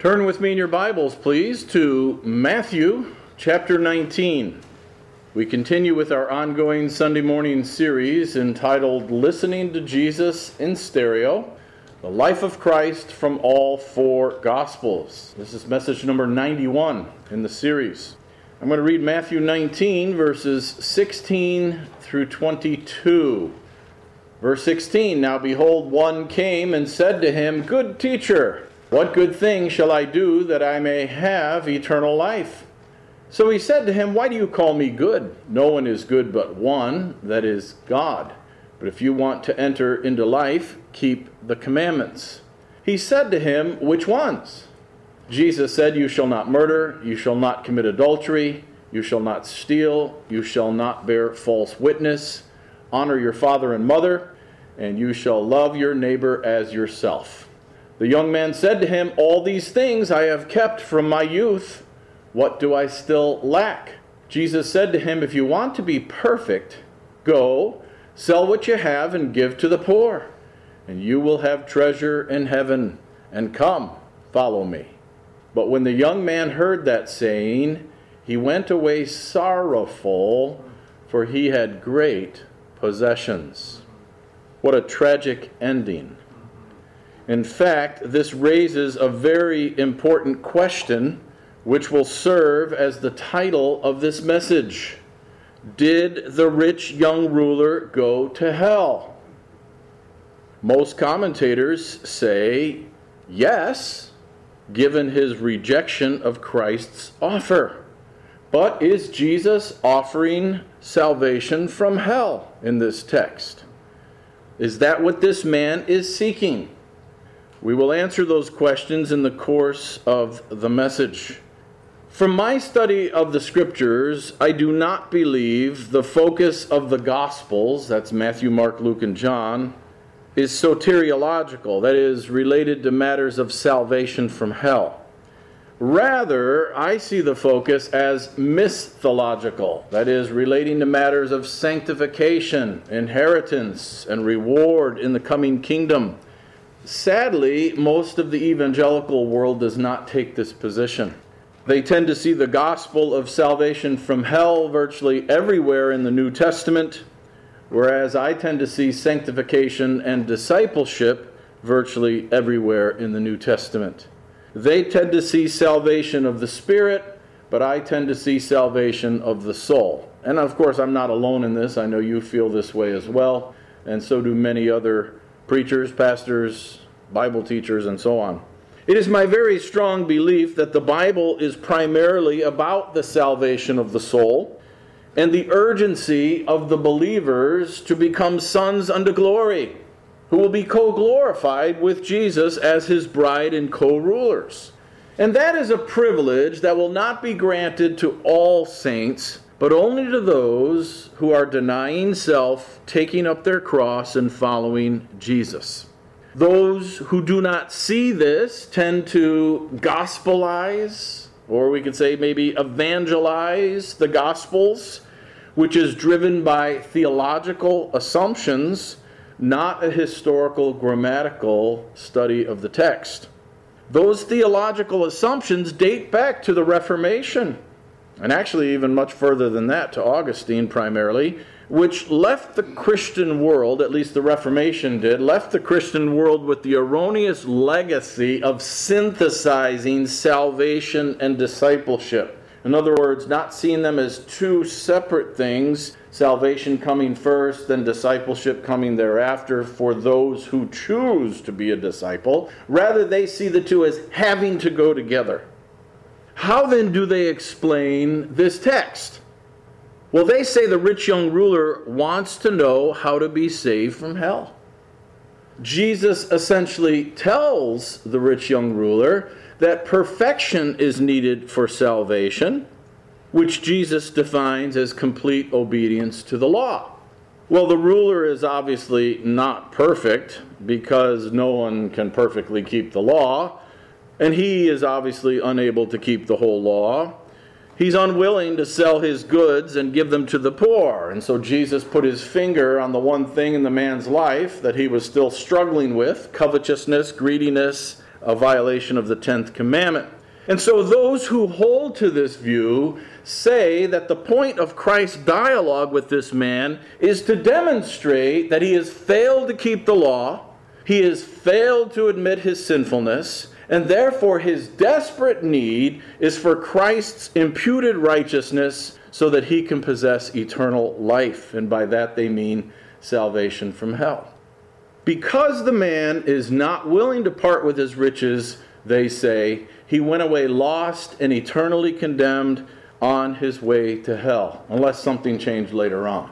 Turn with me in your Bibles, please, to Matthew chapter 19. We continue with our ongoing Sunday morning series entitled Listening to Jesus in Stereo, the Life of Christ from All Four Gospels. This is message number 91 in the series. I'm going to read Matthew 19, verses 16 through 22. Verse 16, Now behold, one came and said to him, Good teacher, what good thing shall I do that I may have eternal life? So he said to him, Why do you call me good? No one is good but one, that is God. But if you want to enter into life, keep the commandments. He said to him, Which ones? Jesus said, You shall not murder, you shall not commit adultery, you shall not steal, you shall not bear false witness, honor your father and mother, and you shall love your neighbor as yourself. The young man said to him, All these things I have kept from my youth. What do I still lack? Jesus said to him, If you want to be perfect, go, sell what you have and give to the poor, and you will have treasure in heaven, and come, follow me. But when the young man heard that saying, he went away sorrowful, for he had great possessions. What a tragic ending. In fact, this raises a very important question, which will serve as the title of this message. Did the rich young ruler go to hell? Most commentators say yes, given his rejection of Christ's offer. But is Jesus offering salvation from hell in this text? Is that what this man is seeking? We will answer those questions in the course of the message. From my study of the Scriptures, I do not believe the focus of the Gospels, that's Matthew, Mark, Luke, and John, is soteriological, that is, related to matters of salvation from hell. Rather, I see the focus as mythological, that is, relating to matters of sanctification, inheritance, and reward in the coming kingdom. Sadly, most of the evangelical world does not take this position. They tend to see the gospel of salvation from hell virtually everywhere in the New Testament, whereas I tend to see sanctification and discipleship virtually everywhere in the New Testament. They tend to see salvation of the spirit, but I tend to see salvation of the soul. And of course, I'm not alone in this. I know you feel this way as well, and so do many other preachers, pastors, Bible teachers, and so on. It is my very strong belief that the Bible is primarily about the salvation of the soul and the urgency of the believers to become sons unto glory, who will be co-glorified with Jesus as his bride and co-rulers. And that is a privilege that will not be granted to all saints, but only to those who are denying self, taking up their cross, and following Jesus. Those who do not see this tend to gospelize, or we could say maybe evangelize the Gospels, which is driven by theological assumptions, not a historical, grammatical study of the text. Those theological assumptions date back to the Reformation, and actually even much further than that, to Augustine primarily, which left the Christian world, at least the Reformation did, left the Christian world with the erroneous legacy of synthesizing salvation and discipleship. In other words, not seeing them as two separate things, salvation coming first, then discipleship coming thereafter for those who choose to be a disciple. Rather, they see the two as having to go together. How then do they explain this text? Well, they say the rich young ruler wants to know how to be saved from hell. Jesus essentially tells the rich young ruler that perfection is needed for salvation, which Jesus defines as complete obedience to the law. Well, the ruler is obviously not perfect because no one can perfectly keep the law, and he is obviously unable to keep the whole law. He's unwilling to sell his goods and give them to the poor. And so Jesus put his finger on the one thing in the man's life that he was still struggling with, covetousness, greediness, a violation of the 10th commandment. And so those who hold to this view say that the point of Christ's dialogue with this man is to demonstrate that he has failed to keep the law, he has failed to admit his sinfulness, and therefore his desperate need is for Christ's imputed righteousness so that he can possess eternal life. And by that they mean salvation from hell. Because the man is not willing to part with his riches, they say, he went away lost and eternally condemned on his way to hell, unless something changed later on.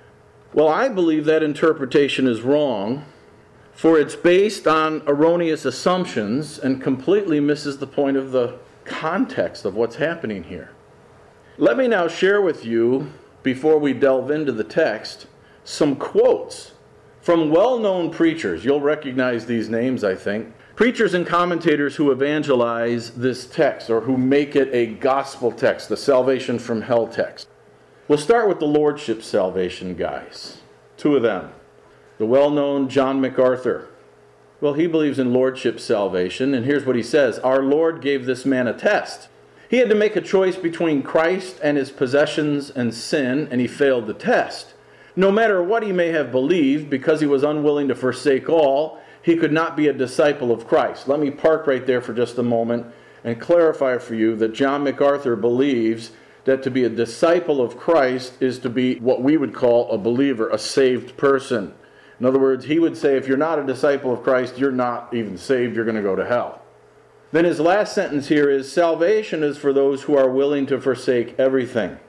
Well, I believe that interpretation is wrong, for it's based on erroneous assumptions and completely misses the point of the context of what's happening here. Let me now share with you, before we delve into the text, some quotes from well-known preachers. You'll recognize these names, I think. Preachers and commentators who evangelize this text, or who make it a gospel text, the salvation from hell text. We'll start with the Lordship salvation guys. Two of them. The well-known John MacArthur. Well, he believes in Lordship salvation, and here's what he says. Our Lord gave this man a test. He had to make a choice between Christ and his possessions and sin, and he failed the test. No matter what he may have believed, because he was unwilling to forsake all, he could not be a disciple of Christ. Let me park right there for just a moment and clarify for you that John MacArthur believes that to be a disciple of Christ is to be what we would call a believer, a saved person. In other words, he would say if you're not a disciple of Christ, you're not even saved, you're going to go to hell. Then his last sentence here is, salvation is for those who are willing to forsake everything.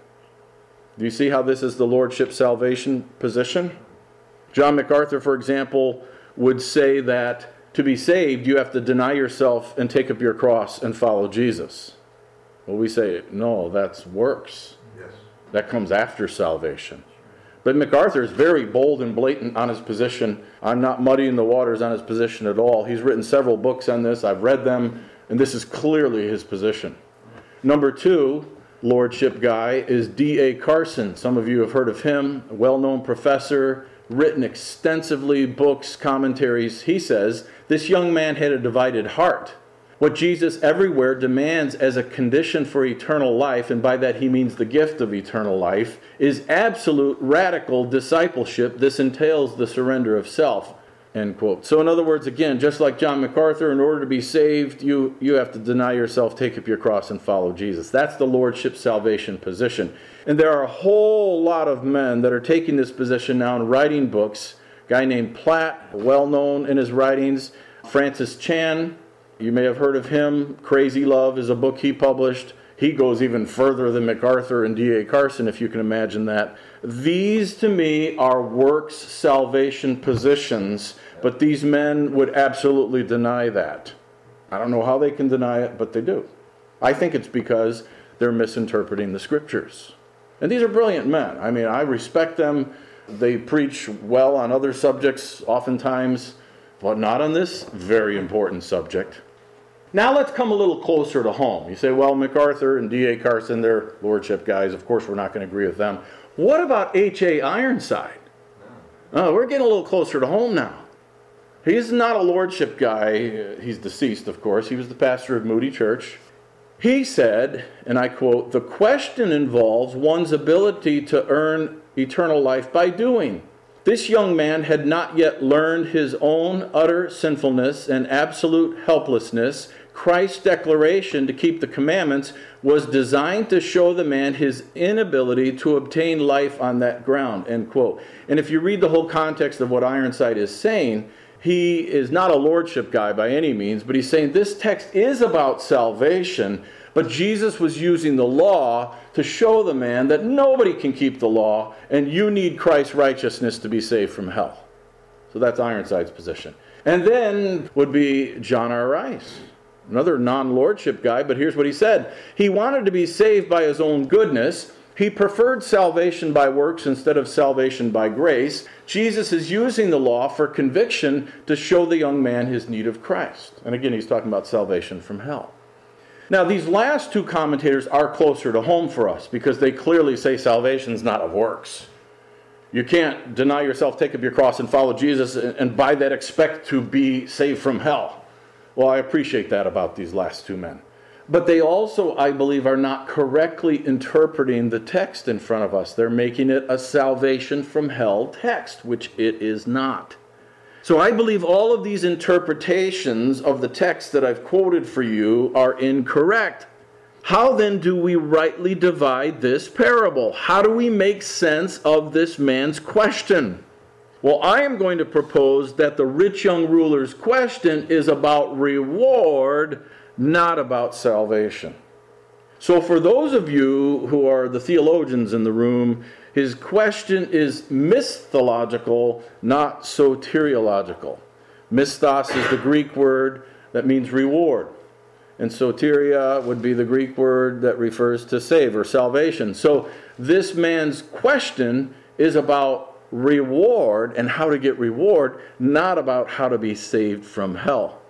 Do you see how this is the Lordship salvation position? John MacArthur, for example, would say that to be saved, you have to deny yourself and take up your cross and follow Jesus. Well, we say, no, that's works. Yes. That comes after salvation. But MacArthur is very bold and blatant on his position. I'm not muddying the waters on his position at all. He's written several books on this. I've read them, and this is clearly his position. Number two, Lordship guy, is D.A. Carson. Some of you have heard of him, a well-known professor, written extensively, books, commentaries. He says, this young man had a divided heart. What Jesus everywhere demands as a condition for eternal life, and by that he means the gift of eternal life, is absolute radical discipleship. This entails the surrender of self. End quote. So in other words, again, just like John MacArthur, in order to be saved, you have to deny yourself, take up your cross, and follow Jesus. That's the Lordship salvation position. And there are a whole lot of men that are taking this position now and writing books. A guy named Platt, well known in his writings. Francis Chan, you may have heard of him. Crazy Love is a book he published. He goes even further than MacArthur and D.A. Carson, if you can imagine that. These, to me, are works salvation positions, but these men would absolutely deny that. I don't know how they can deny it, but they do. I think it's because they're misinterpreting the Scriptures. And these are brilliant men. I mean, I respect them. They preach well on other subjects oftentimes, but not on this very important subject. Now let's come a little closer to home. You say, well, MacArthur and D.A. Carson, they're Lordship guys. Of course, we're not going to agree with them. What about H.A. Ironside? Oh, we're getting a little closer to home now. He's not a Lordship guy. He's deceased, of course. He was the pastor of Moody Church. He said, and I quote, the question involves one's ability to earn eternal life by doing. This young man had not yet learned his own utter sinfulness and absolute helplessness. Christ's declaration to keep the commandments was designed to show the man his inability to obtain life on that ground, end quote. And if you read the whole context of what Ironside is saying, he is not a Lordship guy by any means, but he's saying this text is about salvation, but Jesus was using the law to show the man that nobody can keep the law, and you need Christ's righteousness to be saved from hell. So that's Ironside's position. And then would be John R. Rice, another non-Lordship guy, but here's what he said. He wanted to be saved by his own goodness. He preferred salvation by works instead of salvation by grace. Jesus is using the law for conviction to show the young man his need of Christ. And again, he's talking about salvation from hell. Now, these last two commentators are closer to home for us because they clearly say salvation is not of works. You can't deny yourself, take up your cross, and follow Jesus, and by that expect to be saved from hell. Well, I appreciate that about these last two men. But they also, I believe, are not correctly interpreting the text in front of us. They're making it a salvation from hell text, which it is not. So I believe all of these interpretations of the text that I've quoted for you are incorrect. How then do we rightly divide this parable? How do we make sense of this man's question? Well, I am going to propose that the rich young ruler's question is about reward, not about salvation. So for those of you who are the theologians in the room, his question is misthological, not soteriological. Misthos is the Greek word that means reward. And soteria would be the Greek word that refers to save or salvation. So this man's question is about reward and how to get reward, not about how to be saved from hell.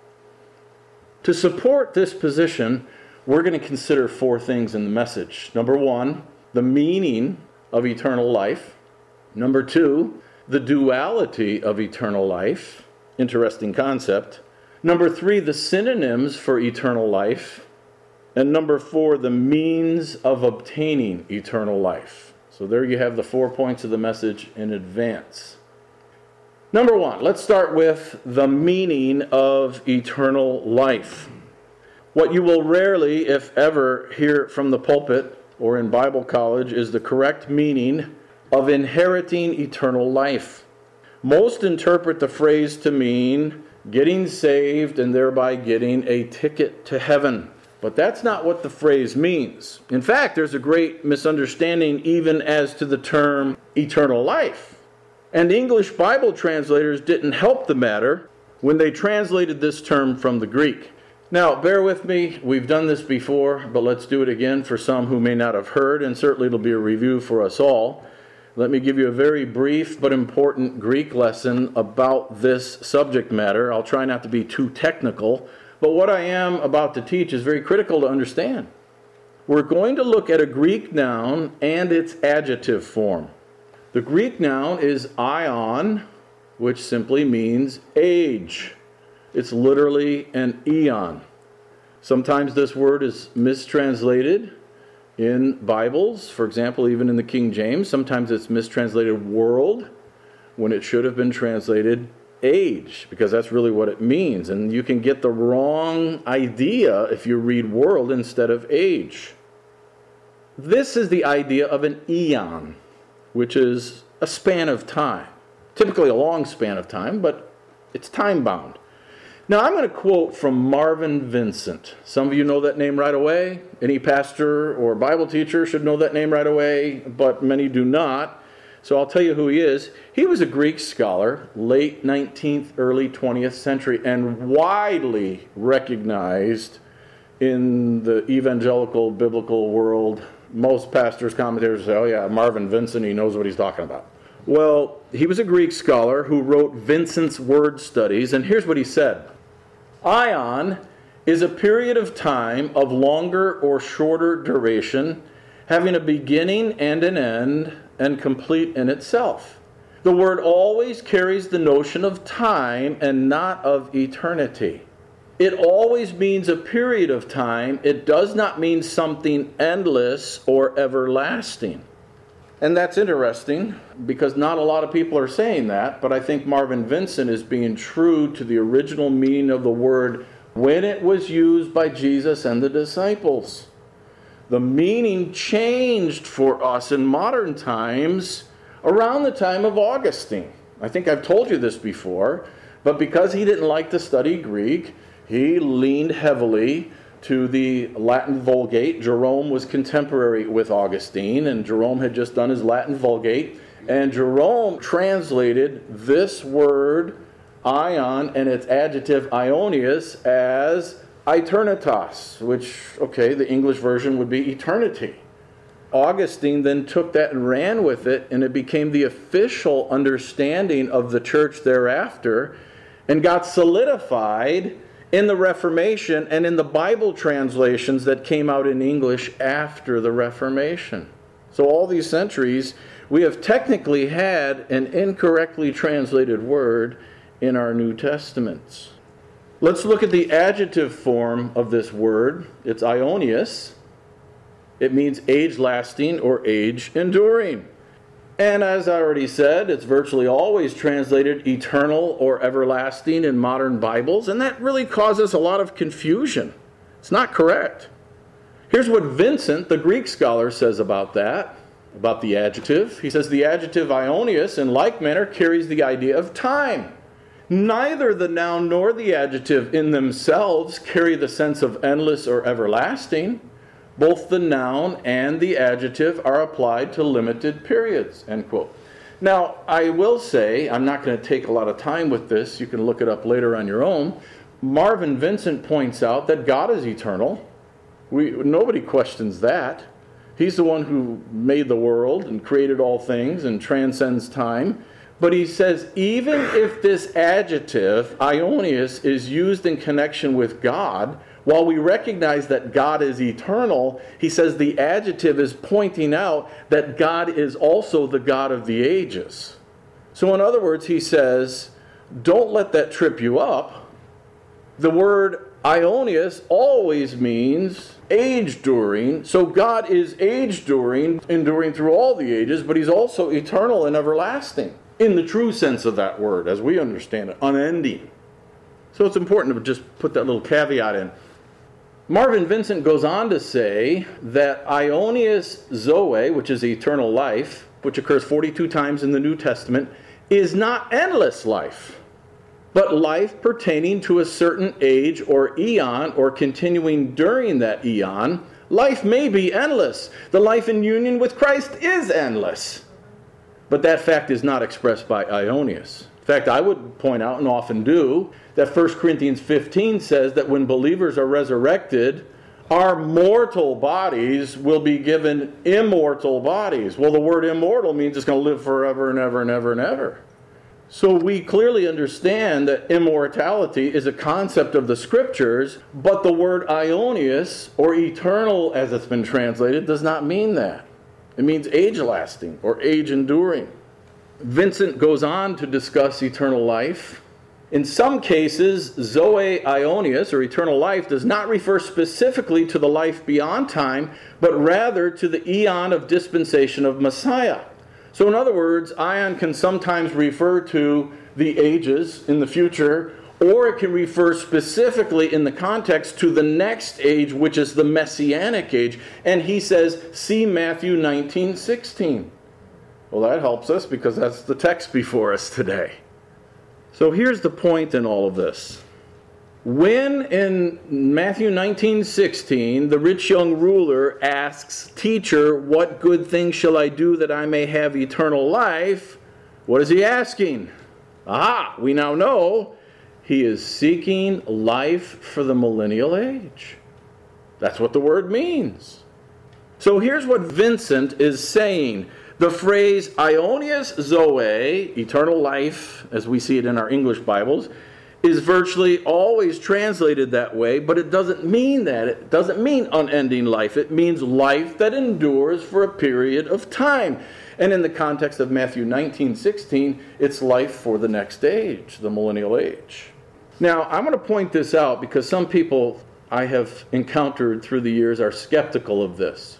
To support this position, we're going to consider four things in the message. Number one, the meaning of eternal life. Number two, the duality of eternal life. Interesting concept. Number three, the synonyms for eternal life. And number four, the means of obtaining eternal life. So there you have the 4 points of the message in advance. Number one, let's start with the meaning of eternal life. What you will rarely, if ever, hear from the pulpit or in Bible college is the correct meaning of inheriting eternal life. Most interpret the phrase to mean getting saved and thereby getting a ticket to heaven. But that's not what the phrase means. In fact, there's a great misunderstanding even as to the term eternal life. And English Bible translators didn't help the matter when they translated this term from the Greek. Now, bear with me. We've done this before, but let's do it again for some who may not have heard, and certainly it'll be a review for us all. Let me give you a very brief but important Greek lesson about this subject matter. I'll try not to be too technical, but what I am about to teach is very critical to understand. We're going to look at a Greek noun and its adjective form. The Greek noun is aion, which simply means age. It's literally an eon. Sometimes this word is mistranslated in Bibles. For example, even in the King James, sometimes it's mistranslated world when it should have been translated age, because that's really what it means. And you can get the wrong idea if you read world instead of age. This is the idea of an eon, which is a span of time. Typically a long span of time, but it's time-bound. Now, I'm going to quote from Marvin Vincent. Some of you know that name right away. Any pastor or Bible teacher should know that name right away, but many do not. So I'll tell you who he is. He was a Greek scholar, late 19th, early 20th century, and widely recognized in the evangelical biblical world. Most pastors, commentators say, oh yeah, Marvin Vincent, he knows what he's talking about. Well, he was a Greek scholar who wrote Vincent's Word Studies, and here's what he said. Aion is a period of time of longer or shorter duration, having a beginning and an end, and complete in itself. The word always carries the notion of time and not of eternity. It always means a period of time. It does not mean something endless or everlasting. And that's interesting because not a lot of people are saying that, but I think Marvin Vincent is being true to the original meaning of the word when it was used by Jesus and the disciples. The meaning changed for us in modern times around the time of Augustine. I think I've told you this before, but because he didn't like to study Greek, he leaned heavily to the Latin Vulgate. Jerome was contemporary with Augustine, and Jerome had just done his Latin Vulgate. And Jerome translated this word, aion, and its adjective, aionios, as eternitas, which, okay, the English version would be eternity. Augustine then took that and ran with it, and it became the official understanding of the church thereafter, and got solidified in the Reformation and in the Bible translations that came out in English after the Reformation. So all these centuries, we have technically had an incorrectly translated word in our New Testaments. Let's look at the adjective form of this word. It's aionios. It means age-lasting or age-enduring. And as I already said, it's virtually always translated eternal or everlasting in modern Bibles, and that really causes a lot of confusion. It's not correct. Here's what Vincent, the Greek scholar, says about that, about the adjective. He says, the adjective aionios in like manner carries the idea of time. Neither the noun nor the adjective in themselves carry the sense of endless or everlasting. Both the noun and the adjective are applied to limited periods, end quote. Now, I will say, I'm not going to take a lot of time with this. You can look it up later on your own. Marvin Vincent points out that God is eternal. Nobody questions that. He's the one who made the world and created all things and transcends time. But he says, even if this adjective, aionios, is used in connection with God, while we recognize that God is eternal, he says the adjective is pointing out that God is also the God of the ages. So in other words, he says, don't let that trip you up. The word aionios always means age-during. So God is age-during, enduring through all the ages, but he's also eternal and everlasting, in the true sense of that word, as we understand it, unending. So it's important to just put that little caveat in. Marvin Vincent goes on to say that aionios zoe, which is eternal life, which occurs 42 times in the New Testament, is not endless life, but life pertaining to a certain age or eon, or continuing during that eon. Life may be endless. The life in union with Christ is endless. But that fact is not expressed by aionios. In fact, I would point out, and often do, that 1 Corinthians 15 says that when believers are resurrected, our mortal bodies will be given immortal bodies. Well, the word immortal means it's going to live forever and ever and ever and ever. So we clearly understand that immortality is a concept of the Scriptures, but the word aionios, or eternal as it's been translated, does not mean that. It means age-lasting or age-enduring. Vincent goes on to discuss eternal life. In some cases, zoe aionios, or eternal life, does not refer specifically to the life beyond time, but rather to the eon of dispensation of Messiah. So in other words, aion can sometimes refer to the ages in the future, or it can refer specifically in the context to the next age, which is the Messianic age. And he says, see Matthew 19:16. Well, that helps us because that's the text before us today. So here's the point in all of this. When in Matthew 19:16, the rich young ruler asks, "Teacher, what good thing shall I do that I may have eternal life?" What is he asking? Aha, we now know he is seeking life for the millennial age. That's what the word means. So here's what Vincent is saying. The phrase aionios zoe, eternal life, as we see it in our English Bibles, is virtually always translated that way, but it doesn't mean that. It doesn't mean unending life. It means life that endures for a period of time. And in the context of Matthew 19:16, it's life for the next age, the millennial age. Now, I'm going to point this out because some people I have encountered through the years are skeptical of this.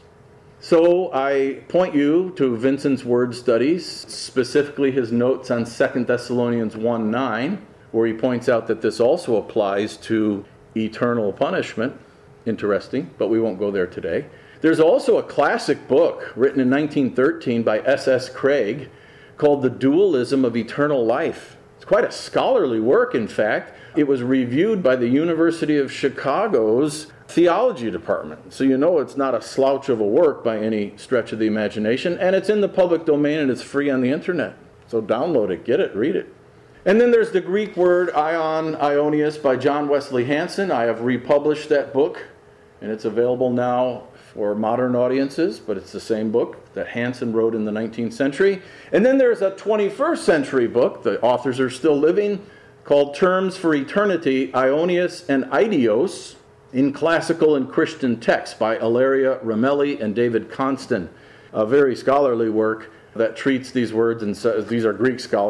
So I point you to Vincent's word studies, specifically his notes on 2 Thessalonians 1:9, where he points out that this also applies to eternal punishment. Interesting, but we won't go there today. There's also a classic book written in 1913 by S.S. Craig called The Dualism of Eternal Life. It's quite a scholarly work, in fact. It was reviewed by the University of Chicago's theology department. So you know it's not a slouch of a work by any stretch of the imagination, and it's in the public domain and it's free on the internet. So download it, get it, read it. And then there's the Greek word aionios by John Wesley Hansen. I have republished that book, and it's available now for modern audiences, but it's the same book that Hansen wrote in the 19th century. And then there's a 21st century book, the authors are still living, called Terms for Eternity, Aionios and Eidos, in Classical and Christian Texts by Ilaria Ramelli and David Constant. A very scholarly work that treats these words, and says, these are Greek scholars,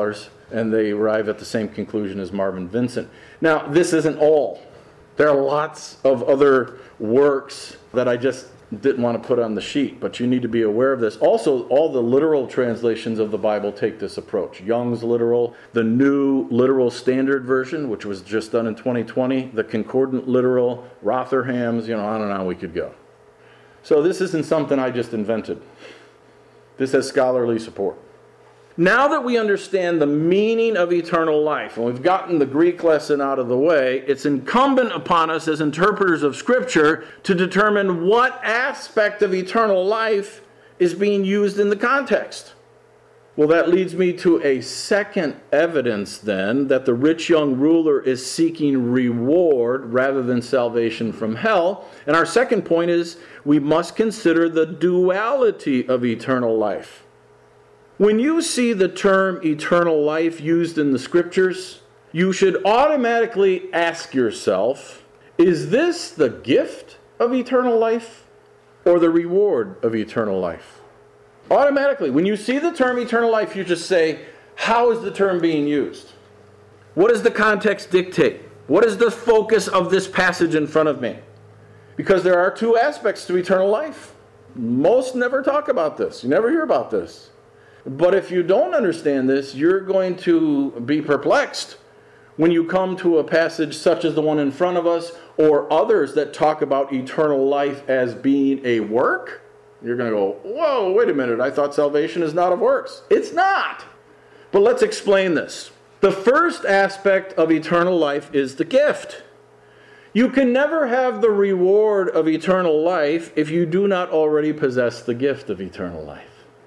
And they arrive at the same conclusion as Marvin Vincent. Now, this isn't all. There are lots of other works that I just didn't want to put on the sheet, but you need to be aware of this. Also, all the literal translations of the Bible take this approach. Young's literal, the New Literal Standard Version, which was just done in 2020, the Concordant Literal, Rotherham's, on and on we could go. So this isn't something I just invented. This has scholarly support. Now that we understand the meaning of eternal life, and we've gotten the Greek lesson out of the way, it's incumbent upon us as interpreters of Scripture to determine what aspect of eternal life is being used in the context. Well, that leads me to a second evidence then that the rich young ruler is seeking reward rather than salvation from hell. And our second point is we must consider the duality of eternal life. When you see the term eternal life used in the Scriptures, you should automatically ask yourself, is this the gift of eternal life or the reward of eternal life? Automatically, when you see the term eternal life, you just say, how is the term being used? What does the context dictate? What is the focus of this passage in front of me? Because there are two aspects to eternal life. Most never talk about this. You never hear about this. But if you don't understand this, you're going to be perplexed when you come to a passage such as the one in front of us or others that talk about eternal life as being a work. You're going to go, whoa, wait a minute, I thought salvation is not of works. It's not. But let's explain this. The first aspect of eternal life is the gift. You can never have the reward of eternal life if you do not already possess the gift of eternal life.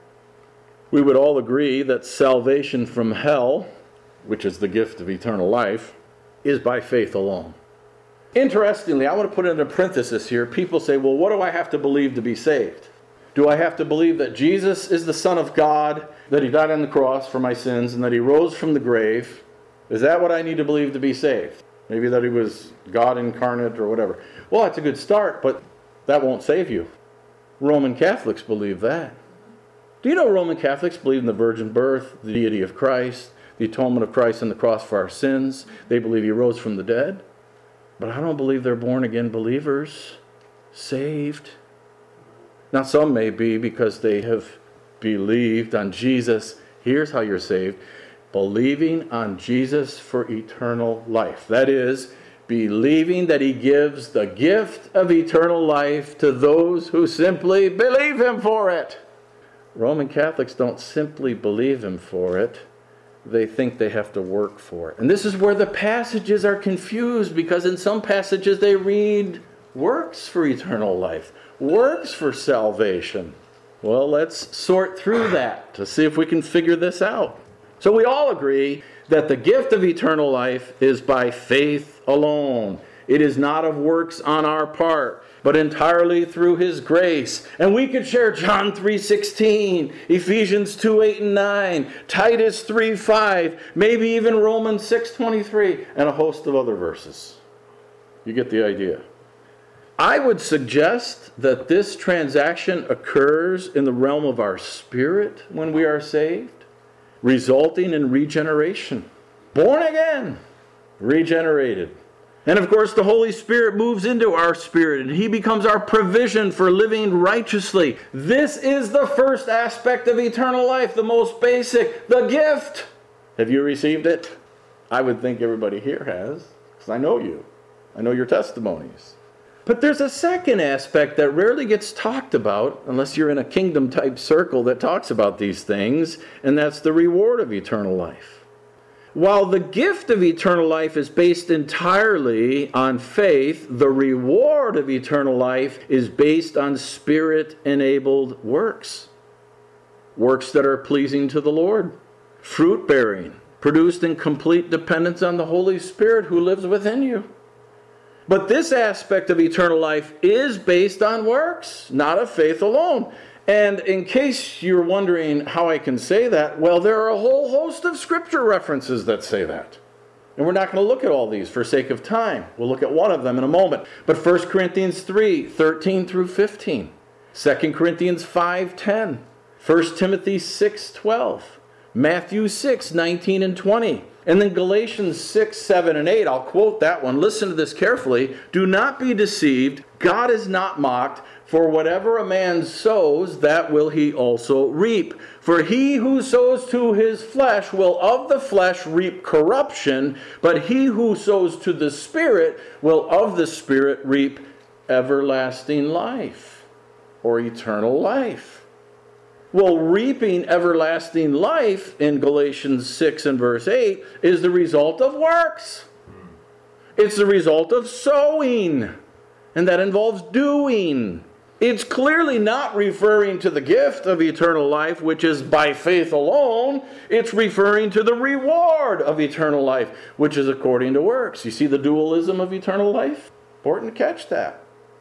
We would all agree that salvation from hell, which is the gift of eternal life, is by faith alone. Interestingly, I want to put in a parenthesis here. People say, well, what do I have to believe to be saved? Do I have to believe that Jesus is the Son of God, that He died on the cross for my sins, and that He rose from the grave? Is that what I need to believe to be saved? Maybe that He was God incarnate or whatever. Well, that's a good start, but that won't save you. Roman Catholics believe that. Do you know Roman Catholics believe in the virgin birth, the deity of Christ, the atonement of Christ on the cross for our sins? They believe He rose from the dead. But I don't believe they're born-again believers, saved. Now, some may be because they have believed on Jesus. Here's how you're saved. Believing on Jesus for eternal life. That is, believing that He gives the gift of eternal life to those who simply believe Him for it. Roman Catholics don't simply believe Him for it. They think they have to work for it. And this is where the passages are confused, because in some passages they read works for eternal life, works for salvation. Well, let's sort through that to see if we can figure this out. So we all agree that the gift of eternal life is by faith alone. It is not of works on our part, but entirely through His grace. And we could share John 3:16, Ephesians 2:8 and 9, Titus 3:5, maybe even Romans 6:23, and a host of other verses. You get the idea. I would suggest that this transaction occurs in the realm of our spirit when we are saved, resulting in regeneration. Born again, regenerated. And of course, the Holy Spirit moves into our spirit, and He becomes our provision for living righteously. This is the first aspect of eternal life, the most basic, the gift. Have you received it? I would think everybody here has, because I know you. I know your testimonies. But there's a second aspect that rarely gets talked about, unless you're in a kingdom-type circle that talks about these things, and that's the reward of eternal life. While the gift of eternal life is based entirely on faith, the reward of eternal life is based on Spirit-enabled works. Works that are pleasing to the Lord. Fruit-bearing, produced in complete dependence on the Holy Spirit who lives within you. But this aspect of eternal life is based on works, not of faith alone. And in case you're wondering how I can say that, well, there are a whole host of scripture references that say that. And we're not going to look at all these for sake of time. We'll look at one of them in a moment. But 1 Corinthians 3:13 through 15, 2 Corinthians 5:10, 1 Timothy 6:12, Matthew 6, 19 and 20. And then Galatians 6, 7 and 8. I'll quote that one. Listen to this carefully. Do not be deceived. God is not mocked. For whatever a man sows, that will he also reap. For he who sows to his flesh will of the flesh reap corruption, but he who sows to the Spirit will of the Spirit reap everlasting life, or eternal life. Well, reaping everlasting life in Galatians 6 and verse 8 is the result of works. It's the result of sowing, and that involves doing. It's clearly not referring to the gift of eternal life, which is by faith alone. It's referring to the reward of eternal life, which is according to works. You see the dualism of eternal life? Important to catch that.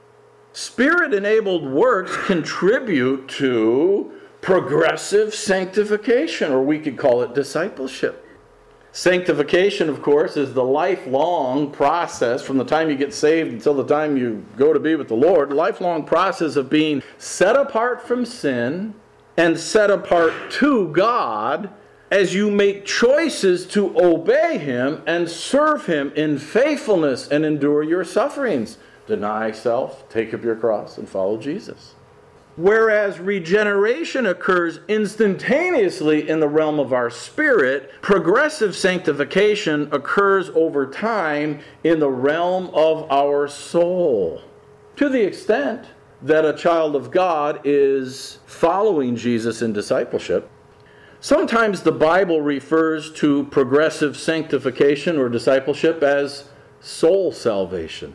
Spirit-enabled works contribute to progressive sanctification, or we could call it discipleship. Sanctification, of course, is the lifelong process from the time you get saved until the time you go to be with the Lord. Lifelong process of being set apart from sin and set apart to God as you make choices to obey Him and serve Him in faithfulness and endure your sufferings. Deny self, take up your cross, and follow Jesus. Whereas regeneration occurs instantaneously in the realm of our spirit, progressive sanctification occurs over time in the realm of our soul. To the extent that a child of God is following Jesus in discipleship, sometimes the Bible refers to progressive sanctification or discipleship as soul salvation.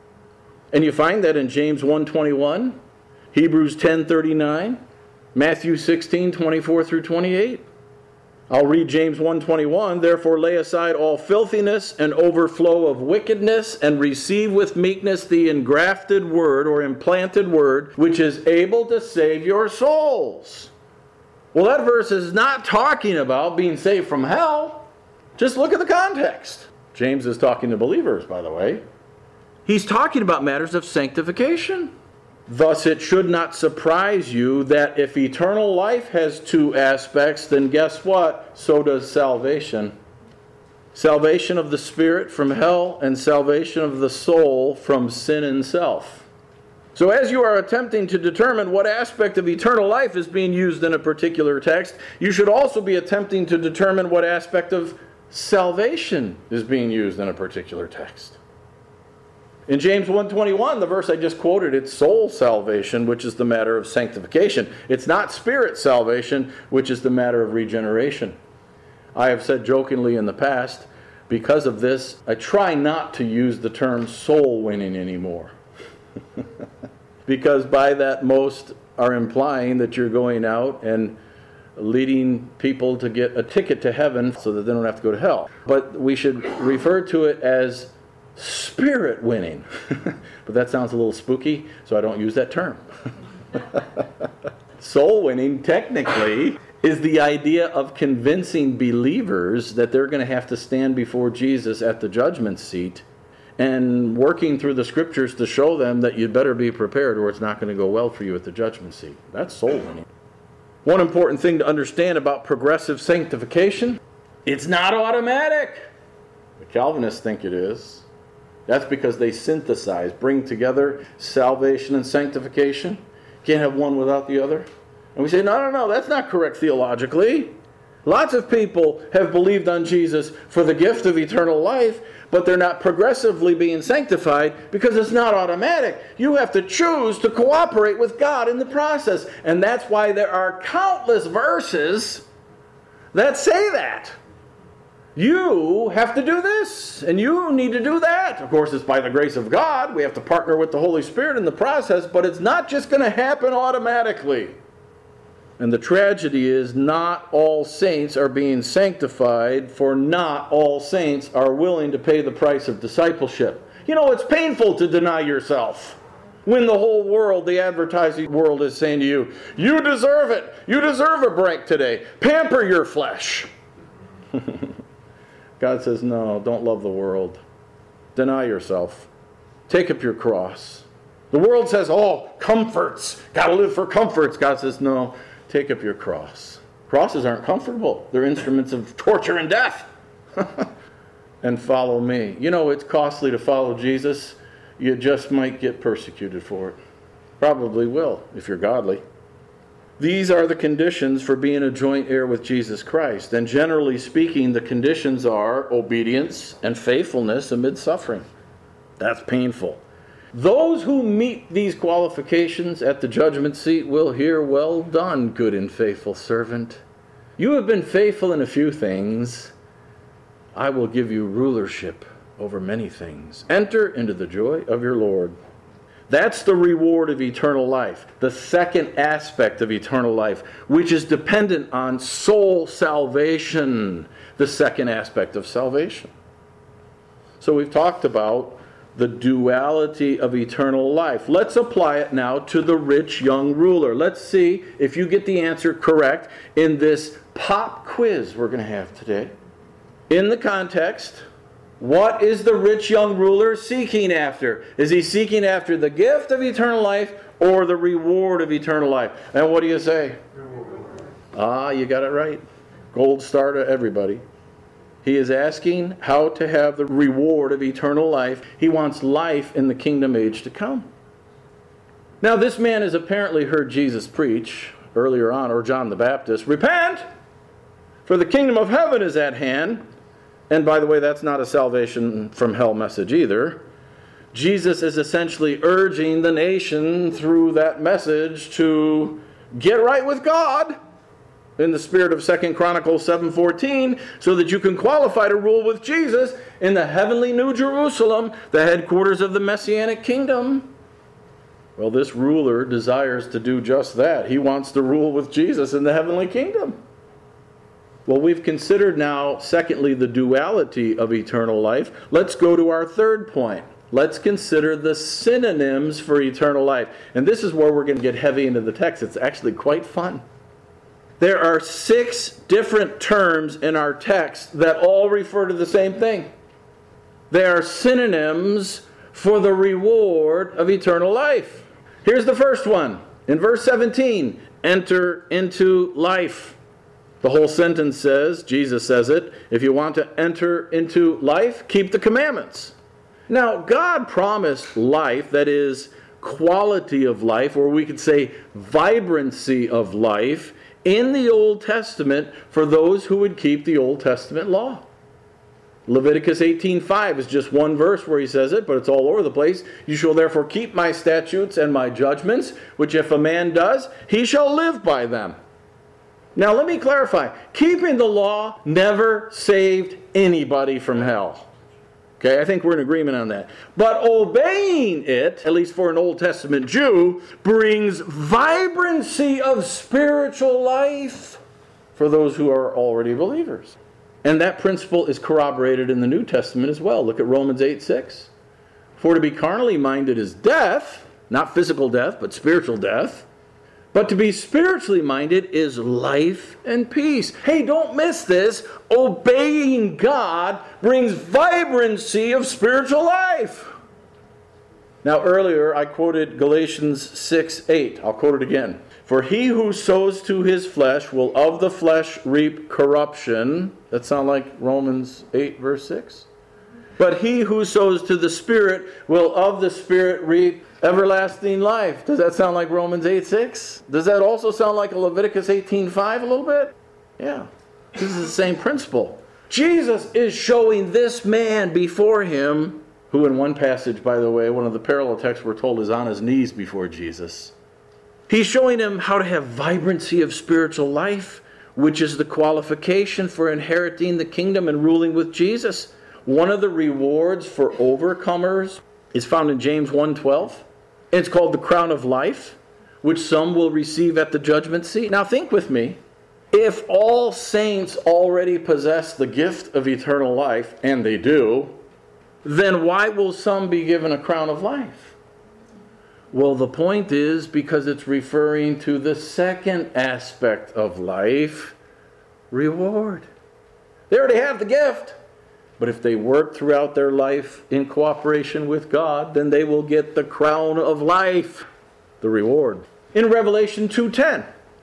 And you find that in James 1:21, Hebrews 10:39, Matthew 16:24 through 28. I'll read James 1:21. Therefore lay aside all filthiness and overflow of wickedness, and receive with meekness the engrafted word or implanted word, which is able to save your souls. Well, that verse is not talking about being saved from hell. Just look at the context. James is talking to believers, by the way. He's talking about matters of sanctification. Thus, it should not surprise you that if eternal life has two aspects, then guess what? So does salvation. Salvation of the spirit from hell and salvation of the soul from sin and self. So as you are attempting to determine what aspect of eternal life is being used in a particular text, you should also be attempting to determine what aspect of salvation is being used in a particular text. In James 1:21, the verse I just quoted, it's soul salvation, which is the matter of sanctification. It's not spirit salvation, which is the matter of regeneration. I have said jokingly in the past, because of this, I try not to use the term soul winning anymore. Because by that most are implying that you're going out and leading people to get a ticket to heaven so that they don't have to go to hell. But we should refer to it as spirit winning. But that sounds a little spooky, so I don't use that term. Soul winning, technically, is the idea of convincing believers that they're going to have to stand before Jesus at the judgment seat and working through the scriptures to show them that you'd better be prepared or it's not going to go well for you at the judgment seat. That's soul winning. One important thing to understand about progressive sanctification, it's not automatic. The Calvinists think it is. That's because they synthesize, bring together salvation and sanctification. Can't have one without the other. And we say, no, that's not correct theologically. Lots of people have believed on Jesus for the gift of eternal life, but they're not progressively being sanctified because it's not automatic. You have to choose to cooperate with God in the process. And that's why there are countless verses that say that. You have to do this, and you need to do that. Of course, it's by the grace of God. We have to partner with the Holy Spirit in the process, but it's not just going to happen automatically. And the tragedy is not all saints are being sanctified, for not all saints are willing to pay the price of discipleship. You know, it's painful to deny yourself when the whole world, the advertising world, is saying to you, you deserve it. You deserve a break today. Pamper your flesh. God says, no, don't love the world. Deny yourself. Take up your cross. The world says, oh, comforts. Got to live for comforts. God says, no, take up your cross. Crosses aren't comfortable. They're instruments of torture and death. And follow me. You know, it's costly to follow Jesus. You just might get persecuted for it. Probably will, if you're godly. These are the conditions for being a joint heir with Jesus Christ. And generally speaking, the conditions are obedience and faithfulness amid suffering. That's painful. Those who meet these qualifications at the judgment seat will hear, "Well done, good and faithful servant. You have been faithful in a few things. I will give you rulership over many things. Enter into the joy of your Lord." That's the reward of eternal life. The second aspect of eternal life, which is dependent on soul salvation. The second aspect of salvation. So we've talked about the duality of eternal life. Let's apply it now to the rich young ruler. Let's see if you get the answer correct in this pop quiz we're going to have today. In the context, what is the rich young ruler seeking after? Is he seeking after the gift of eternal life or the reward of eternal life? And what do you say? Reward. You got it right. Gold star to everybody. He is asking how to have the reward of eternal life. He wants life in the kingdom age to come. Now, this man has apparently heard Jesus preach earlier on, or John the Baptist, "Repent, for the kingdom of heaven is at hand." And by the way, that's not a salvation from hell message either. Jesus is essentially urging the nation through that message to get right with God in the spirit of 2 Chronicles 7:14, so that you can qualify to rule with Jesus in the heavenly New Jerusalem, the headquarters of the Messianic kingdom. Well, this ruler desires to do just that. He wants to rule with Jesus in the heavenly kingdom. Well, we've considered now, secondly, the duality of eternal life. Let's go to our third point. Let's consider the synonyms for eternal life. And this is where we're going to get heavy into the text. It's actually quite fun. There are 6 different terms in our text that all refer to the same thing. They are synonyms for the reward of eternal life. Here's the first one. In verse 17, enter into life. The whole sentence says, Jesus says it, if you want to enter into life, keep the commandments. Now, God promised life, that is, quality of life, or we could say vibrancy of life, in the Old Testament for those who would keep the Old Testament law. Leviticus 18:5 is just one verse where he says it, but it's all over the place. You shall therefore keep my statutes and my judgments, which if a man does, he shall live by them. Now let me clarify. Keeping the law never saved anybody from hell. Okay, I think we're in agreement on that. But obeying it, at least for an Old Testament Jew, brings vibrancy of spiritual life for those who are already believers. And that principle is corroborated in the New Testament as well. Look at Romans 8:6. For to be carnally minded is death, not physical death, but spiritual death. But to be spiritually minded is life and peace. Hey, don't miss this. Obeying God brings vibrancy of spiritual life. Now earlier I quoted Galatians 6:8. I'll quote it again. For he who sows to his flesh will of the flesh reap corruption. That sound like Romans 8 verse 6? But he who sows to the Spirit will of the Spirit reap everlasting life. Does that sound like Romans 8:6? Does that also sound like a Leviticus 18:5 a little bit? Yeah. This is the same principle. Jesus is showing this man before him, who in one passage, by the way, one of the parallel texts we're told is on his knees before Jesus. He's showing him how to have vibrancy of spiritual life, which is the qualification for inheriting the kingdom and ruling with Jesus. One of the rewards for overcomers is found in James 1:12. It's called the crown of life, which some will receive at the judgment seat. Now think with me. If all saints already possess the gift of eternal life, and they do, then why will some be given a crown of life? Well, the point is because it's referring to the second aspect of life, reward. They already have the gift. But if they work throughout their life in cooperation with God, then they will get the crown of life, the reward. In Revelation 2:10,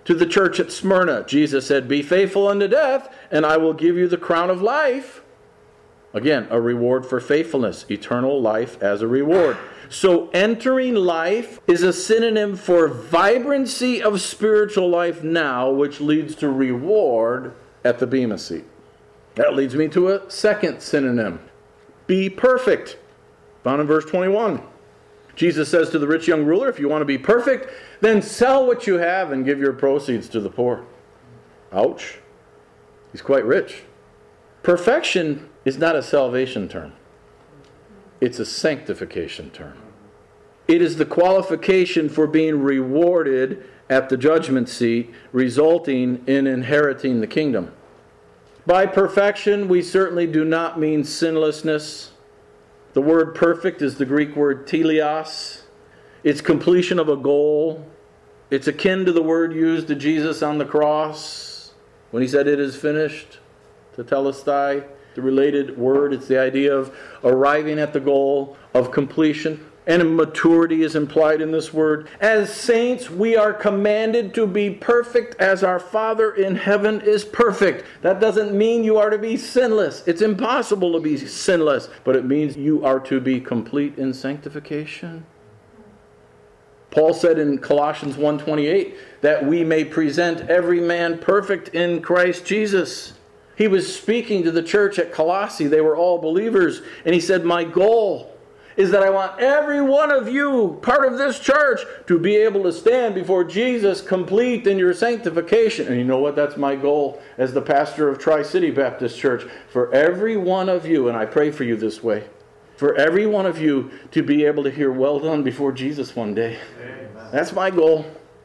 To the church at Smyrna, Jesus said, "Be faithful unto death, and I will give you the crown of life." Again, a reward for faithfulness, eternal life as a reward. So entering life is a synonym for vibrancy of spiritual life now, which leads to reward at the Bema seat. That leads me to a second synonym. Be perfect. Found in verse 21. Jesus says to the rich young ruler, if you want to be perfect, then sell what you have and give your proceeds to the poor. Ouch. He's quite rich. Perfection is not a salvation term. It's a sanctification term. It is the qualification for being rewarded at the judgment seat, resulting in inheriting the kingdom. By perfection, we certainly do not mean sinlessness. The word perfect is the Greek word teleos. It's completion of a goal. It's akin to the word used to Jesus on the cross when he said, "It is finished," tetelestai. The related word, it's the idea of arriving at the goal of completion. And maturity is implied in this word. As saints, we are commanded to be perfect as our Father in heaven is perfect. That doesn't mean you are to be sinless. It's impossible to be sinless. But it means you are to be complete in sanctification. Paul said in Colossians 1:28 that we may present every man perfect in Christ Jesus. He was speaking to the church at Colossae. They were all believers. And he said, my goal is that I want every one of you, part of this church, to be able to stand before Jesus complete in your sanctification. And you know what? That's my goal as the pastor of Tri-City Baptist Church. For every one of you, and I pray for you this way, for every one of you to be able to hear, well done, before Jesus one day. Amen. That's my goal.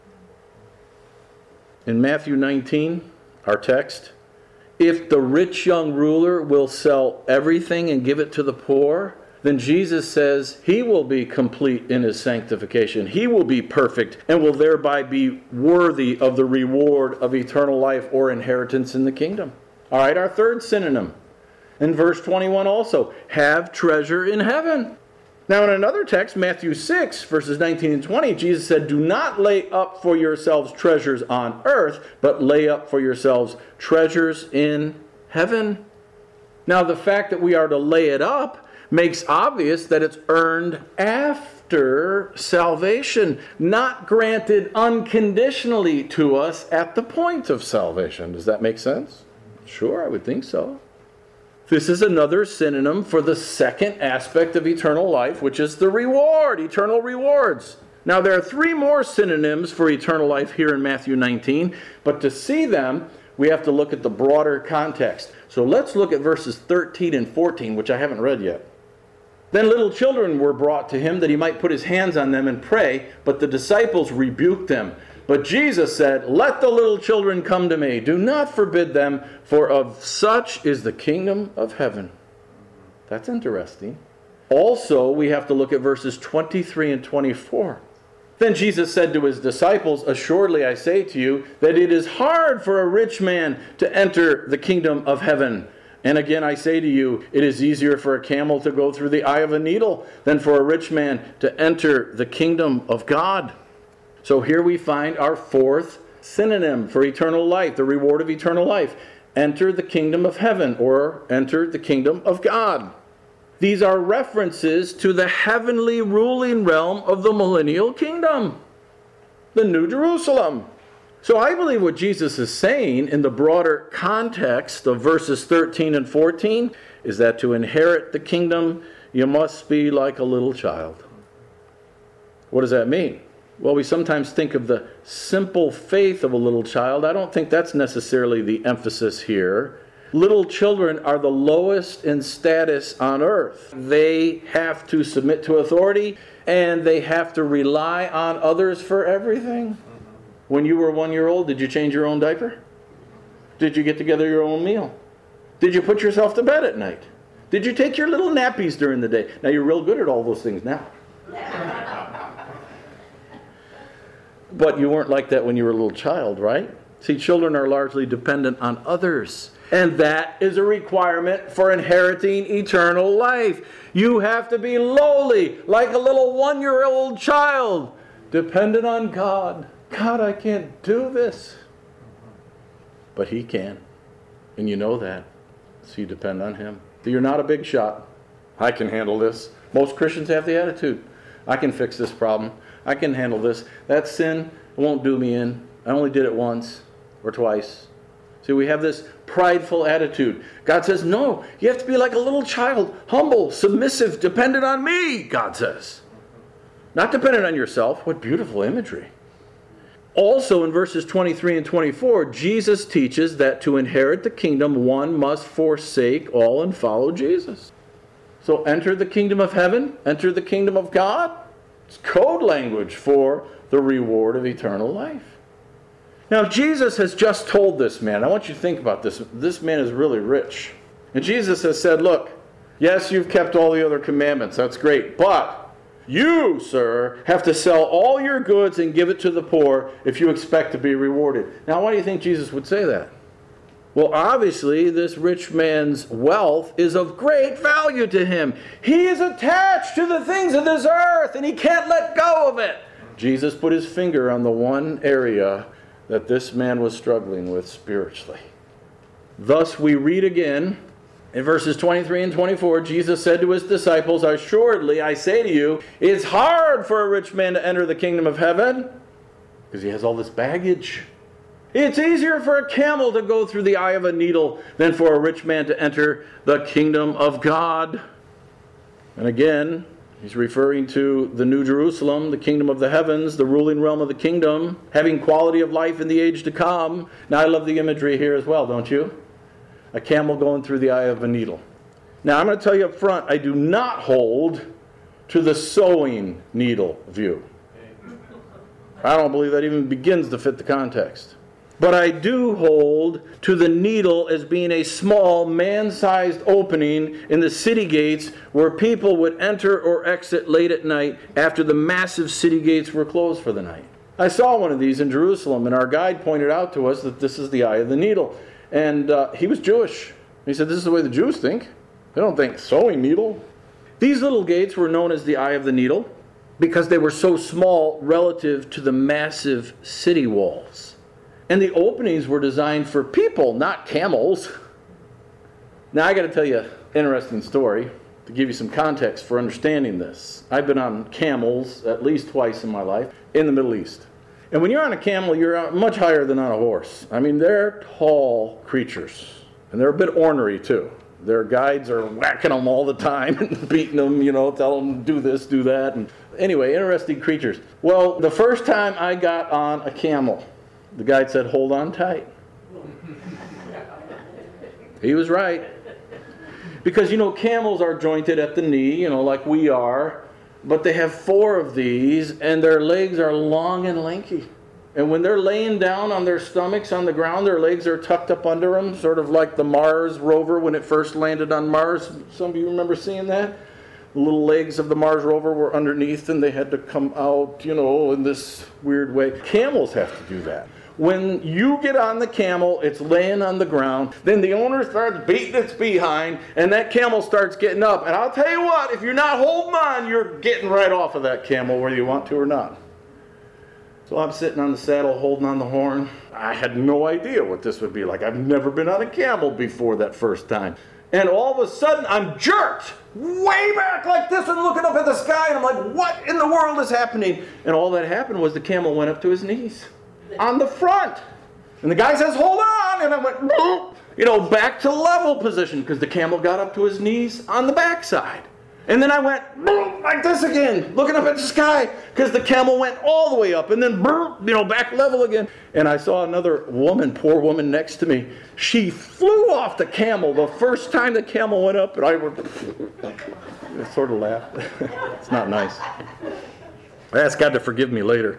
In Matthew 19, our text, if the rich young ruler will sell everything and give it to the poor, then Jesus says he will be complete in his sanctification. He will be perfect and will thereby be worthy of the reward of eternal life or inheritance in the kingdom. All right, our third synonym. In verse 21 also, have treasure in heaven. Now in another text, Matthew 6, verses 19 and 20, Jesus said, do not lay up for yourselves treasures on earth, but lay up for yourselves treasures in heaven. Now the fact that we are to lay it up makes obvious that it's earned after salvation, not granted unconditionally to us at the point of salvation. Does that make sense? Sure, I would think so. This is another synonym for the second aspect of eternal life, which is the reward, eternal rewards. Now, there are three more synonyms for eternal life here in Matthew 19, but to see them, we have to look at the broader context. So let's look at verses 13 and 14, which I haven't read yet. Then little children were brought to him that he might put his hands on them and pray, but the disciples rebuked them. But Jesus said, let the little children come to me. Do not forbid them, for of such is the kingdom of heaven. That's interesting. Also, we have to look at verses 23 and 24. Then Jesus said to his disciples, assuredly I say to you, that it is hard for a rich man to enter the kingdom of heaven. And again, I say to you, it is easier for a camel to go through the eye of a needle than for a rich man to enter the kingdom of God. So here we find our fourth synonym for eternal life, the reward of eternal life. Enter the kingdom of heaven, or enter the kingdom of God. These are references to the heavenly ruling realm of the millennial kingdom, the New Jerusalem. So I believe what Jesus is saying in the broader context of verses 13 and 14 is that to inherit the kingdom, you must be like a little child. What does that mean? Well, we sometimes think of the simple faith of a little child. I don't think that's necessarily the emphasis here. Little children are the lowest in status on earth. They have to submit to authority, and they have to rely on others for everything. When you were 1 year old, did you change your own diaper? Did you get together your own meal? Did you put yourself to bed at night? Did you take your little nappies during the day? Now, you're real good at all those things now. But you weren't like that when you were a little child, right? See, children are largely dependent on others. And that is a requirement for inheriting eternal life. You have to be lowly, like a little 1-year-old child, dependent on God, God, I can't do this. But he can. And you know that. So you depend on him. You're not a big shot. I can handle this. Most Christians have the attitude. I can fix this problem. I can handle this. That sin won't do me in. I only did it once or twice. See, we have this prideful attitude. God says, no, you have to be like a little child, humble, submissive, dependent on me, God says. Not dependent on yourself. What beautiful imagery. Also in verses 23 and 24, Jesus teaches that to inherit the kingdom, one must forsake all and follow Jesus. So enter the kingdom of heaven, enter the kingdom of God. It's code language for the reward of eternal life. Now, Jesus has just told this man, I want you to think about this. This man is really rich. And Jesus has said, look, yes, you've kept all the other commandments. That's great. But you, sir, have to sell all your goods and give it to the poor if you expect to be rewarded. Now, why do you think Jesus would say that? Well, obviously, this rich man's wealth is of great value to him. He is attached to the things of this earth, and he can't let go of it. Jesus put his finger on the one area that this man was struggling with spiritually. Thus, we read again in verses 23 and 24, Jesus said to his disciples, assuredly, I say to you, it's hard for a rich man to enter the kingdom of heaven because he has all this baggage. It's easier for a camel to go through the eye of a needle than for a rich man to enter the kingdom of God. And again, he's referring to the New Jerusalem, the kingdom of the heavens, the ruling realm of the kingdom, having quality of life in the age to come. Now, I love the imagery here as well, don't you? A camel going through the eye of a needle. Now, I'm going to tell you up front, I do not hold to the sewing needle view. I don't believe that even begins to fit the context. But I do hold to the needle as being a small, man-sized opening in the city gates where people would enter or exit late at night after the massive city gates were closed for the night. I saw one of these in Jerusalem, and our guide pointed out to us that this is the eye of the needle. And he was Jewish. He said, this is the way the Jews think. They don't think sewing needle. These little gates were known as the eye of the needle because they were so small relative to the massive city walls. And the openings were designed for people, not camels. Now, I got to tell you an interesting story to give you some context for understanding this. I've been on camels at least twice in my life in the Middle East. And when you're on a camel, you're much higher than on a horse. I mean, they're tall creatures. And they're a bit ornery, too. Their guides are whacking them all the time and beating them, tell them do this, do that. And anyway, interesting creatures. Well, the first time I got on a camel, the guide said, hold on tight. He was right. Because, camels are jointed at the knee, like we are. But they have 4 of these, and their legs are long and lanky. And when they're laying down on their stomachs on the ground, their legs are tucked up under them, sort of like the Mars rover when it first landed on Mars. Some of you remember seeing that? The little legs of the Mars rover were underneath, and they had to come out, in this weird way. Camels have to do that. When you get on the camel, it's laying on the ground. Then the owner starts beating its behind, and that camel starts getting up. And I'll tell you what, if you're not holding on, you're getting right off of that camel whether you want to or not. So I'm sitting on the saddle holding on the horn. I had no idea what this would be like. I've never been on a camel before that first time. And all of a sudden, I'm jerked way back like this and looking up at the sky. And I'm like, what in the world is happening? And all that happened was the camel went up to his knees on the front. And the guy says, hold on. And I went, boop, back to level position because the camel got up to his knees on the backside. And then I went, boom, like this again, looking up at the sky, because the camel went all the way up, and then, boom, back level again. And I saw another woman, poor woman next to me. She flew off the camel the first time the camel went up, and I sort of laughed. It's not nice. I asked God to forgive me later.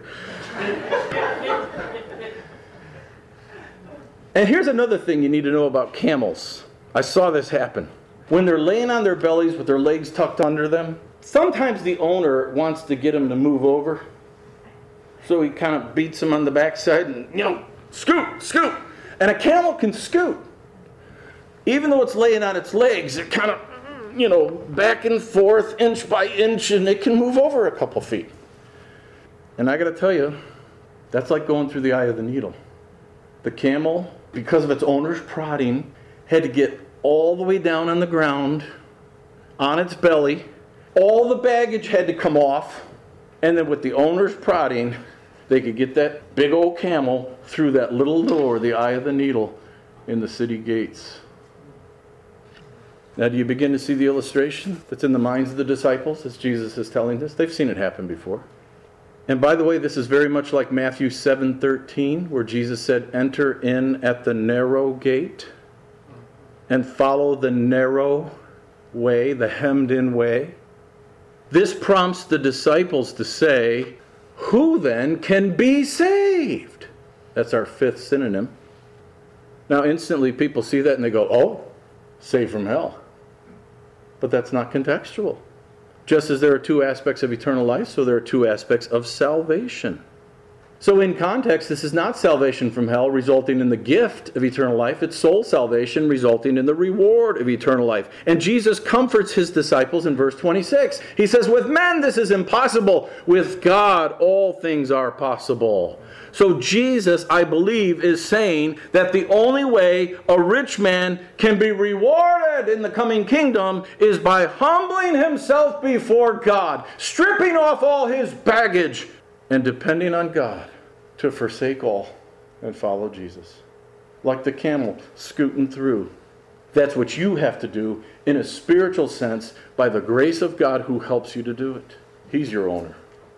And here's another thing you need to know about camels. I saw this happen. When they're laying on their bellies with their legs tucked under them, sometimes the owner wants to get them to move over. So he kind of beats them on the backside and, scoot. And a camel can scoot. Even though it's laying on its legs, it kind of, back and forth, inch by inch, and it can move over a couple feet. And I got to tell you, That's like going through the eye of the needle. The camel, because of its owner's prodding, had to get all the way down on the ground, on its belly. All the baggage had to come off. And then with the owner's prodding, they could get that big old camel through that little door, the eye of the needle, in the city gates. Now, do you begin to see the illustration that's in the minds of the disciples as Jesus is telling this? They've seen it happen before. And by the way, this is very much like Matthew 7:13, where Jesus said, "Enter in at the narrow gate and follow the narrow way, the hemmed-in way." This prompts the disciples to say, "Who then can be saved?" That's our fifth synonym. Now, instantly people see that and they go, "Oh, saved from hell." But that's not contextual. Just as there are two aspects of eternal life, so there are two aspects of salvation. So in context, this is not salvation from hell resulting in the gift of eternal life. It's soul salvation resulting in the reward of eternal life. And Jesus comforts his disciples in verse 26. He says, "With men this is impossible. With God all things are possible." So Jesus, I believe, is saying that the only way a rich man can be rewarded in the coming kingdom is by humbling himself before God, stripping off all his baggage, and depending on God to forsake all and follow Jesus. Like the camel scooting through. That's what you have to do in a spiritual sense by the grace of God who helps you to do it. He's your owner.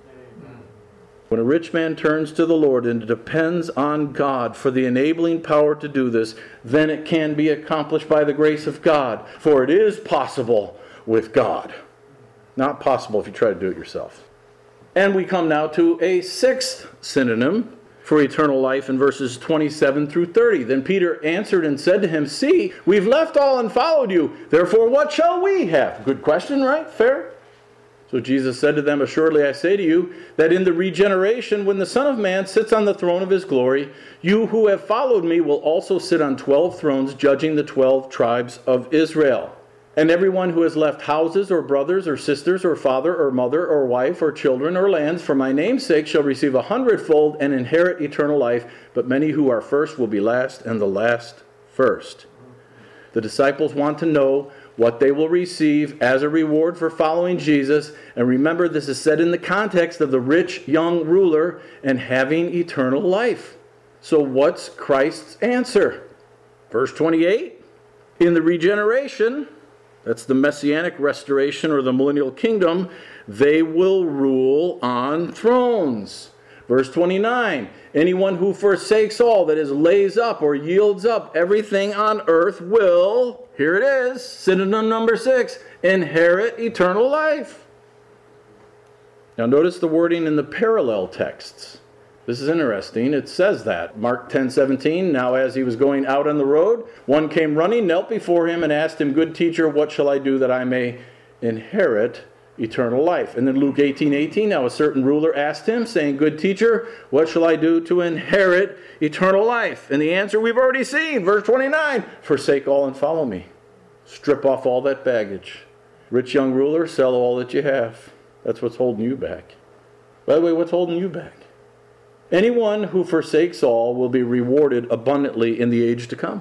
When a rich man turns to the Lord and depends on God for the enabling power to do this, then it can be accomplished by the grace of God. For it is possible with God. Not possible if you try to do it yourself. And we come now to a sixth synonym for eternal life in verses 27 through 30. Then Peter answered and said to him, "See, we've left all and followed you. Therefore, what shall we have?" Good question, right? Fair? So Jesus said to them, "Assuredly I say to you, that in the regeneration, when the Son of Man sits on the throne of his glory, you who have followed me will also sit on 12 thrones, judging the 12 tribes of Israel. And everyone who has left houses or brothers or sisters or father or mother or wife or children or lands for my name's sake shall receive 100-fold and inherit eternal life. But many who are first will be last, and the last first." The disciples want to know what they will receive as a reward for following Jesus. And remember, this is said in the context of the rich young ruler and having eternal life. So what's Christ's answer? Verse 28, in the regeneration, that's the messianic restoration or the millennial kingdom, they will rule on thrones. Verse 29, anyone who forsakes all, that is, lays up or yields up everything on earth will, here it is, synonym number 6, inherit eternal life. Now notice the wording in the parallel texts. This is interesting. It says that. Mark 10:17, now as he was going out on the road, one came running, knelt before him, and asked him, "Good teacher, what shall I do that I may inherit eternal life?" And then Luke 18:18, now a certain ruler asked him, saying, "Good teacher, what shall I do to inherit eternal life?" And the answer we've already seen, verse 29, forsake all and follow me. Strip off all that baggage. Rich young ruler, sell all that you have. That's what's holding you back. By the way, what's holding you back? Anyone who forsakes all will be rewarded abundantly in the age to come.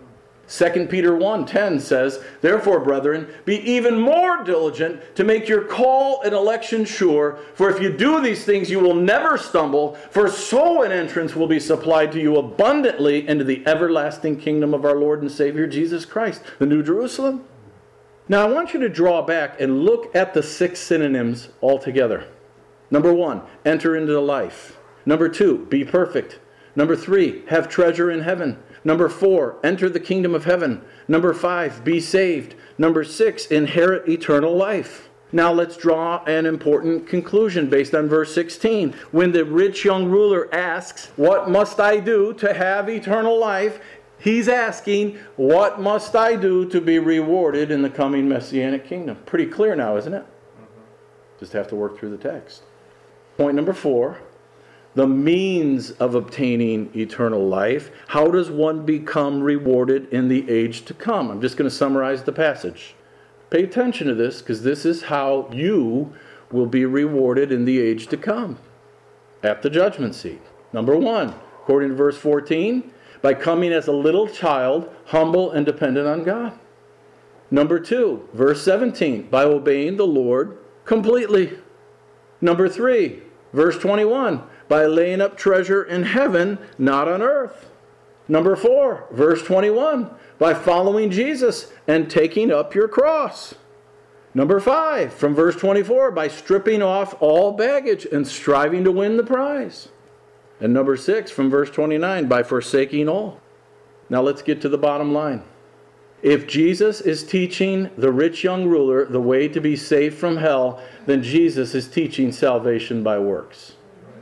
2 Peter 1:10 says, "Therefore, brethren, be even more diligent to make your call and election sure. For if you do these things, you will never stumble. For so an entrance will be supplied to you abundantly into the everlasting kingdom of our Lord and Savior Jesus Christ, the New Jerusalem." Now, I want you to draw back and look at the 6 synonyms altogether. Number 1, enter into the life. Number 2, be perfect. Number 3, have treasure in heaven. Number 4, enter the kingdom of heaven. Number 5, be saved. Number 6, inherit eternal life. Now let's draw an important conclusion based on verse 16. When the rich young ruler asks, "What must I do to have eternal life?" he's asking, "What must I do to be rewarded in the coming messianic kingdom?" Pretty clear now, isn't it? Just have to work through the text. Point number 4. The means of obtaining eternal life. How does one become rewarded in the age to come? I'm just going to summarize the passage. Pay attention to this, because this is how you will be rewarded in the age to come. At the judgment seat. Number 1, according to verse 14, by coming as a little child, humble and dependent on God. Number 2, verse 17, by obeying the Lord completely. Number 3, verse 21, by laying up treasure in heaven, not on earth. Number 4, verse 21, by following Jesus and taking up your cross. Number 5, from verse 24, by stripping off all baggage and striving to win the prize. And number 6, from verse 29, by forsaking all. Now let's get to the bottom line. If Jesus is teaching the rich young ruler the way to be saved from hell, then Jesus is teaching salvation by works.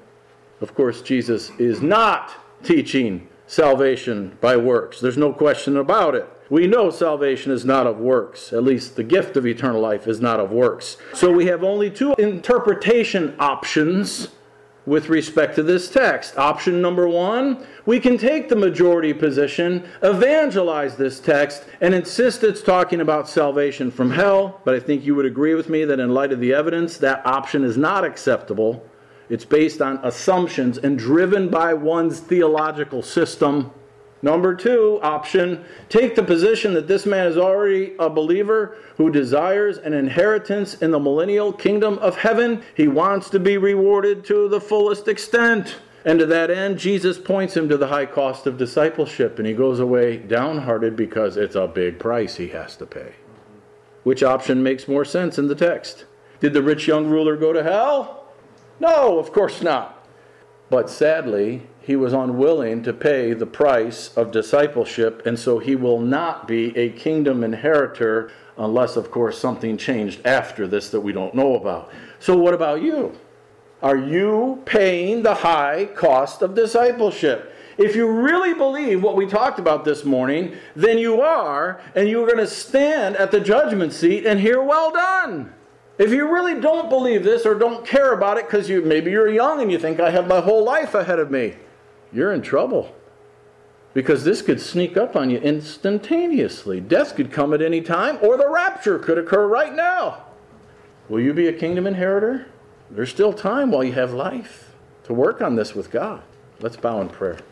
Of course, Jesus is not teaching salvation by works. There's no question about it. We know salvation is not of works. At least the gift of eternal life is not of works. So we have only 2 interpretation options with respect to this text. Option number 1, we can take the majority position, evangelize this text, and insist it's talking about salvation from hell. But I think you would agree with me that in light of the evidence, that option is not acceptable. It's based on assumptions and driven by one's theological system. Number 2 option, take the position that this man is already a believer who desires an inheritance in the millennial kingdom of heaven. He wants to be rewarded to the fullest extent. And to that end, Jesus points him to the high cost of discipleship, and he goes away downhearted because it's a big price he has to pay. Which option makes more sense in the text? Did the rich young ruler go to hell? No, of course not. But sadly, he was unwilling to pay the price of discipleship, and so he will not be a kingdom inheritor unless, of course, something changed after this that we don't know about. So what about you? Are you paying the high cost of discipleship? If you really believe what we talked about this morning, then you are, and you're going to stand at the judgment seat and hear, "Well done." If you really don't believe this or don't care about it because maybe you're young and you think, "I have my whole life ahead of me," you're in trouble. Because this could sneak up on you instantaneously. Death could come at any time, or the rapture could occur right now. Will you be a kingdom inheritor? There's still time while you have life to work on this with God. Let's bow in prayer.